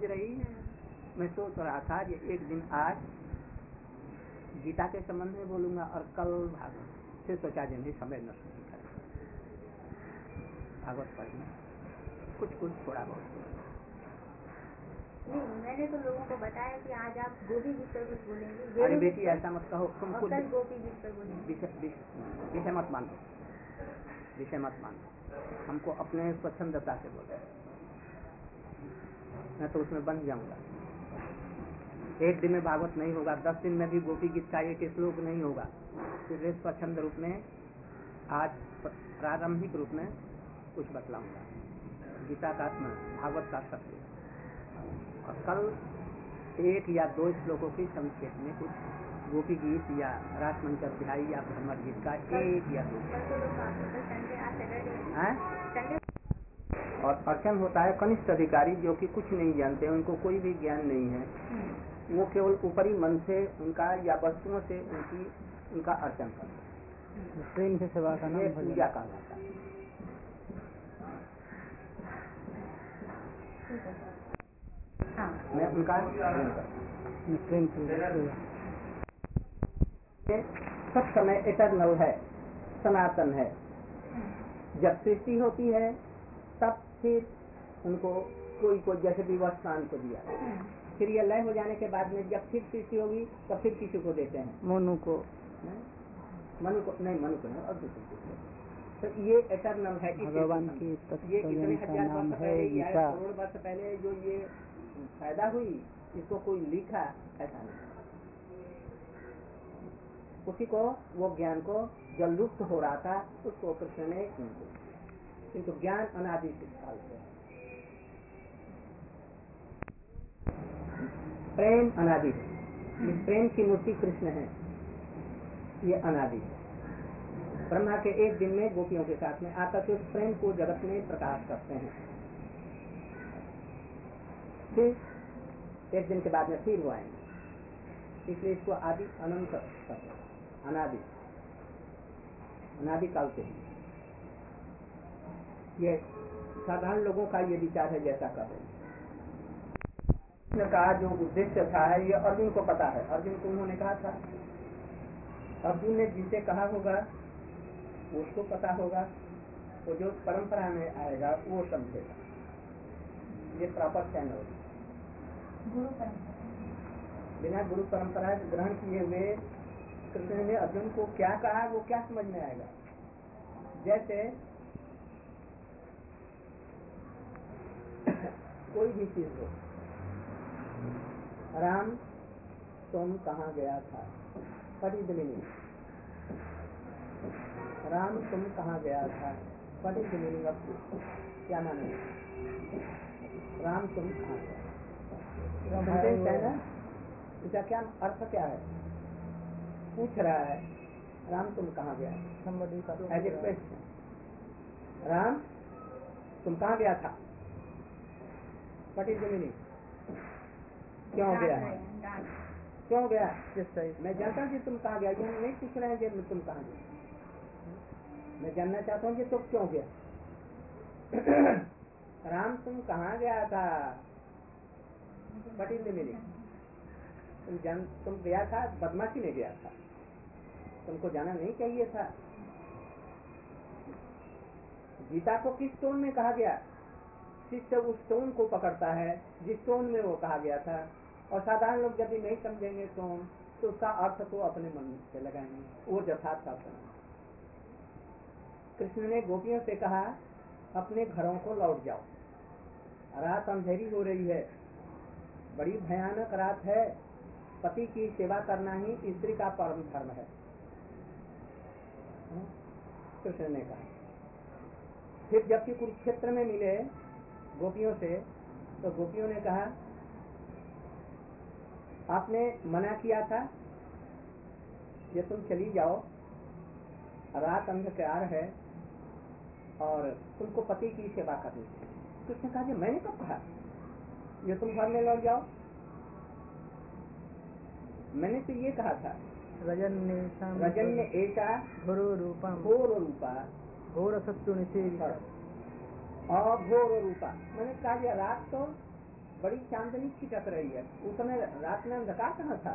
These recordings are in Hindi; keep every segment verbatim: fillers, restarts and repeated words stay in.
रही? मैं सोच रहा था ये एक दिन आज गीता के संबंध में बोलूंगा और कल भागवत, फिर सोचा दिन भी समय नष्ट नहीं करें, भागवत पढ़ना कुछ कुछ थोड़ा बहुत। नहीं, मैंने तो लोगों को बताया कि आज आप गोपी गीत पर कुछ बोलेंगे। अरे बेटी ऐसा मत कहो, तुम कुछ कल गोपी गीत पर बोलेंगे। विषय मत मानो, विषय मत मानो, हमको अपने स्वच्छंदता से बोले, मैं तो उसमें बन जाऊंगा। एक दिन में भागवत नहीं होगा, दस दिन में भी गोपी गीत का एक श्लोक नहीं होगा। फिर स्वच्छंद रूप में आज प्रारंभिक रूप में कुछ बतलाऊंगा, गीता का भागवत का सत्य, और कल एक या दो श्लोकों की संक्षेप में कुछ गोपी गीत या रासमंच अध्याय या भ्रमर गीत का एक या दो। और अर्चन होता है कनिष्ठ अधिकारी जो कि कुछ नहीं जानते, उनको कोई भी ज्ञान नहीं है, वो केवल ऊपरी मन से उनका या वस्तुओं से उनकी उनका अर्चन करते हैं, प्रेम से सेवा का नाम पूजा कहलाता है। मैं उनका प्रेम सब समय इटरनल है, सनातन है। जब सृष्टि होती है तब फिर उनको कोई को जैसे भी वह स्थान को दिया, फिर ये लय हो जाने के बाद में जब फिर सृष्टि होगी तब फिर किसी को देते हैं, मनु को मनु को नहीं मनु को नहीं और दूसरे को। तो ये एटर्नल है, भगवान की ये कितने हजार वर्ष पहले या करोड़ वर्ष पहले जो ये पैदा हुई, इसको कोई लिखा ऐसा नहीं, उसी को वो ज्ञान को जो लुप्त हो रहा था उसको कृष्ण ने, किंतु ज्ञान अनादि काल से, प्रेम अनादि है, प्रेम की मूर्ति कृष्ण है, ये अनादि है। ब्रह्मा के एक दिन में गोपियों के साथ में आकर के उस प्रेम को जगत में प्रकाश करते हैं, फिर एक दिन के बाद में फिर वो आएंगे, इसलिए इसको आदि अनंत अनादि अनादि काल से। ये साधारण लोगों का ये विचार है जैसा कर रहे का जो उद्देश्य था है ये अर्जुन को पता है। अर्जुन को उन्होंने कहा था, अर्जुन ने जिसे कहा होगा उसको पता होगा, तो जो परंपरा में आएगा वो समझेगा। ये प्रॉपर चैनल, गुरु परंपरा, बिना गुरु परंपरा ग्रहण किए हुए कृष्ण ने अर्जुन को क्या कहा वो क्या समझ में आएगा। जैसे कोई भी चीज हो, राम तुम कहाँ गया था, पढ़ी दिल्ली, राम तुम कहाँ गया था, पढ़ी दिल्ली, क्या माने राम तुम कहाँ गया, सेंटेंस है ना, इसका क्या अर्थ क्या है, पूछ रहा है राम तुम कहाँ गया, एज ए क्वेश्चन, राम तुम कहाँ गया था, पढ़ी दिल्ली, क्यों गया, क्यों गया, मैं जानता हूँ कि तुम कहाँ गया, ये नहीं पूछ रहे हैं कि तुम कहाँ गया, मैं जानना चाहता हूँ कि तुम क्यों गया। राम तुम कहाँ गया था, बट इन मिली, तुम जान तुम गया था, बदमाशी में गया था, तुमको जाना नहीं चाहिए था। गीता को किस टोन में कहा गया, शिष्य उस टोन को पकड़ता है जिस टोन में वो कहा गया था, और साधारण लोग यदि नहीं समझेंगे टोन तो उसका अर्थ तो अपने मन से लगाएंगे, वो यथार्थ अर्थ नहीं। कृष्ण ने गोपियों से कहा अपने घरों को लौट जाओ, रात अंधेरी हो रही है, बड़ी भयानक रात है, पति की सेवा करना ही स्त्री का परम धर्म है, कृष्ण ने कहा। फिर जबकि कुरुक्षेत्र में मिले गोपियों से तो गोपियों ने कहा आपने मना किया था ये तुम चली जाओ, रात अंधकार है और तुमको पति की सेवा करनी है। कृष्ण कहा कि मैंने कब कहा ये तुम घर में लौट जाओ, मैंने तो ये कहा था रजन ने रजन ने ऐसा घोर रूपा घोर रूपा घोर शत्रु निषेध अघोर रूपा, मैंने कहा रात तो बड़ी चांदनी छिटक रही है। उस समय रात में अंधकार कहाँ था।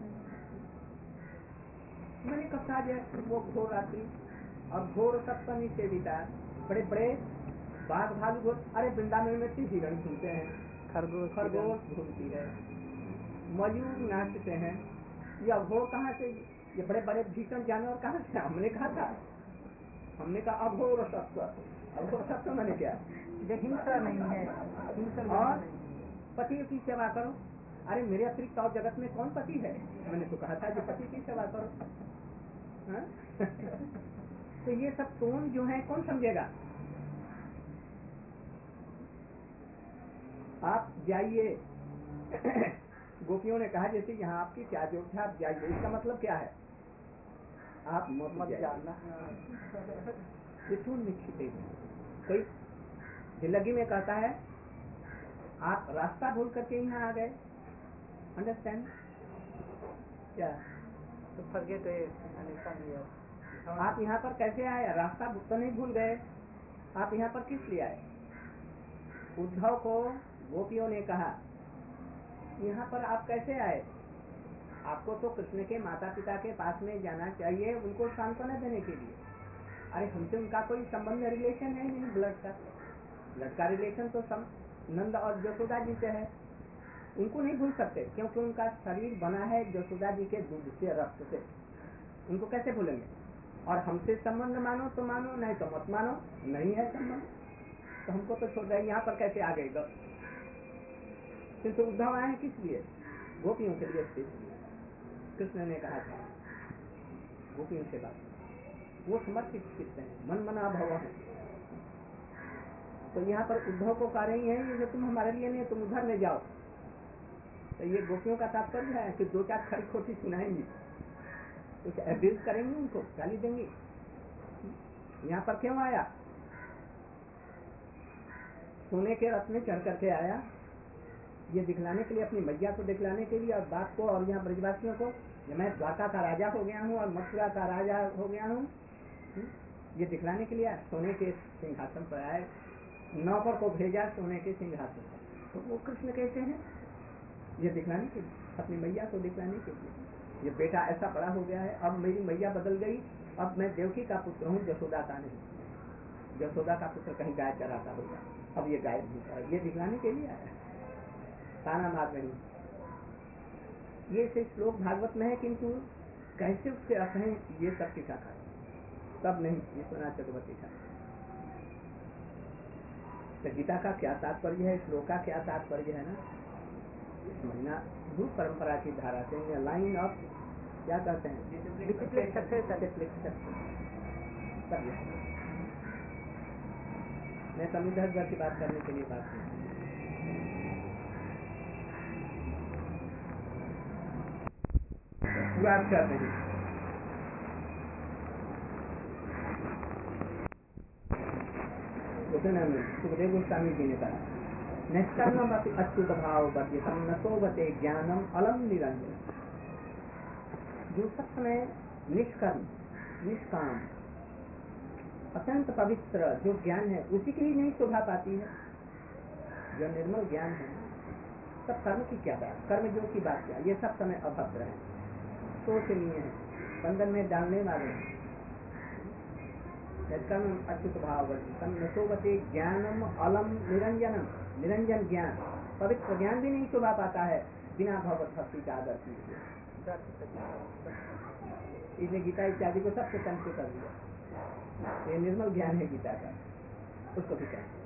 मैंने कहा है वो घोर रात्रि और घोर सप्तमी से बीता, बड़े बड़े बाघ भालू घोर, अरे वृंदावन में तो हिरण घूमते हैं, खरगोश खरगोश घूमती है, मयूर नाचते हैं, ये अघोर कहाँ से, ये बड़े बड़े भीषण जानवर कहाँ से। हमने कहा था, हमने कहा अघोर सत्व, अघोर सत्व मैंने क्या, हिंसा नहीं है, हिंसा और पति की सेवा करो। अरे मेरे अतिरिक्त और जगत में कौन पति है। मैंने तो कहा था कि पति की सेवा करो। हाँ? तो ये सब टोन जो है कौन समझेगा। आप जाइए, गोपियों ने कहा जैसे यहाँ आपकी क्या जोग है, आप जाइए, इसका मतलब क्या है, आप मत जाना। ये टोन में छिपे हुए कोई दिल्लगी में कहता है आप रास्ता भूल करके यहाँ आ गए, अंडरस्टैंड क्या, तो फर्गेट आप यहाँ पर कैसे आए, रास्ता तो नहीं भूल गए, आप यहाँ पर किस लिए आए। उद्धव को गोपियों ने कहा यहाँ पर आप कैसे आए, आपको तो कृष्ण के माता पिता के पास में जाना चाहिए उनको सांत्वना देने के लिए। अरे हमसे उनका कोई संबंध रिलेशन है नहीं, ब्लड का ब्लड का रिलेशन तो सम नंद और यशोदा जी से है, उनको नहीं भूल सकते क्योंकि उनका शरीर बना है यशोदा जी के दूध से, रक्त से, उनको कैसे भूलेंगे। और हमसे संबंध मानो तो मानो, नहीं तो मत मानो, नहीं है संबंध तो हमको तो छोड़ रहे, यहाँ पर कैसे आ गए बस। किंतु उद्धव आए किस लिए, गोपियों के लिए स्पेशली। कृष्ण ने कहा था गोपियों से बात, वो समर्पित चित्त हैं, मन मना भव है। तो यहाँ पर उद्धव को कह रही है ये जो तुम हमारे लिए नहीं, तुम उधर ले जाओ। तो ये गोपियों का तात्पर्य है कि दो चार खरी खोटी सुनाएंगी, कुछ एब्यूज करेंगे, उनको गाली देंगी। यहाँ पर क्यों आया, सोने के रथ में चढ़ करके आया, ये दिखलाने के लिए, अपनी मैया को दिखलाने के लिए और बाप को और यहाँ ब्रजवासियों को, मैं द्वारका का राजा हो गया हूँ और मथुरा का राजा हो गया हूँ, ये दिखलाने के लिए सोने के सिंहासन पर आए, नौकर को भेजा सोने के सिंहासन पर। तो वो कृष्ण कहते हैं ये दिखलाने के लिए, अपनी मैया को दिखलाने के लिए, ये बेटा ऐसा बड़ा हो गया है, अब मेरी मैया बदल गई, अब मैं देवकी का पुत्र हूँ, यशोदा का नहीं। यशोदा का पुत्र कहीं गाय चराता होगा, अब ये गाय भूखा है, ये दिखलाने के लिए आया, ताना मार रही। ये से श्लोक भागवत में है, किंतु कैसे उसके अर्थ हैं ये सब टीकाकार तब नहीं, विश्वनाथ चक्रवर्ती का। तो गीता का क्या तात्पर्य है, श्लोक का क्या तात्पर्य है ना, इस महीना दूर परंपरा की धारा से लाइन ऑफ क्या कहते हैं, मैं समुद्र की बात करने के लिए बात की, बात कर रही सुखदेव गोस्वामी जी ने कहा निष्कर्म अच्युत भाव बद्यतम नसोवते ज्ञानम अलम निरंजन। जो सब समय निष्कर्म निष्काम अत्यंत पवित्र जो ज्ञान है उसी की ही नहीं शोभा पाती है, जो निर्मल ज्ञान है। सब कर्म की क्या बात, कर्म जो की बात क्या, ये सब समय अभद्र है, शोचनीय है, बंधन में डालने वाले हैं। निष्कर्म अच्युत भाव वर्जितम नसोवते ज्ञानम अलम निरंजनम। निरंजन ज्ञान, पवित्र ज्ञान भी नहीं शोभा पाता है बिना भगवत भक्ति का आदर किए। इसलिए गीता इत्यादि को सबसे कम से कर दिया, ये निर्मल ज्ञान है गीता का, उसको भी कहते हैं।